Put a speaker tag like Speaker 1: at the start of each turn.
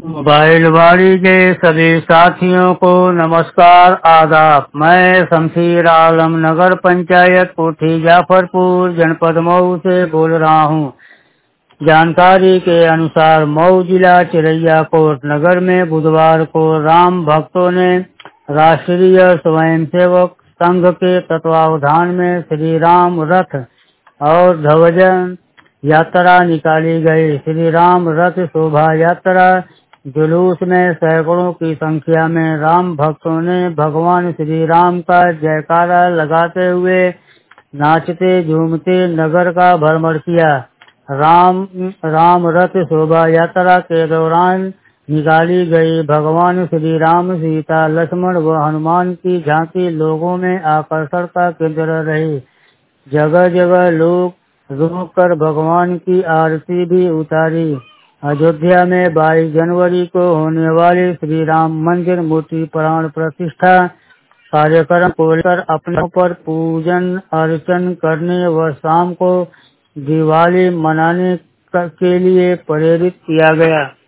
Speaker 1: Mobile वाड़ी के सभी साथियों को नमस्कार आदाब। मैं शमशीर आलम नगर पंचायत कोठी जाफरपुर जनपद मऊ से बोल रहा हूँ। जानकारी के अनुसार मऊ जिला चिरैया कोट नगर में बुधवार को राम भक्तों ने राष्ट्रीय स्वयंसेवक संघ के तत्वावधान में श्री राम रथ और ध्वज यात्रा निकाली गई। श्री राम रथ शोभा यात्रा जुलूस में सैकड़ों की संख्या में राम भक्तों ने भगवान श्री राम का जयकारा लगाते हुए नाचते झूमते नगर का भ्रमण किया। राम रथ शोभा यात्रा के दौरान निकाली गई भगवान श्री राम, सीता, लक्ष्मण व हनुमान की झांकी लोगों में आकर्षण का केंद्र रही। जगह जगह लोग रुक कर भगवान की आरती भी उतारी। अयोध्या में 22 जनवरी को होने वाले श्री राम मंदिर मूर्ति प्राण प्रतिष्ठा कार्यक्रम को लेकर अपनों पर पूजन अर्चन करने व शाम को दिवाली मनाने के लिए प्रेरित किया गया।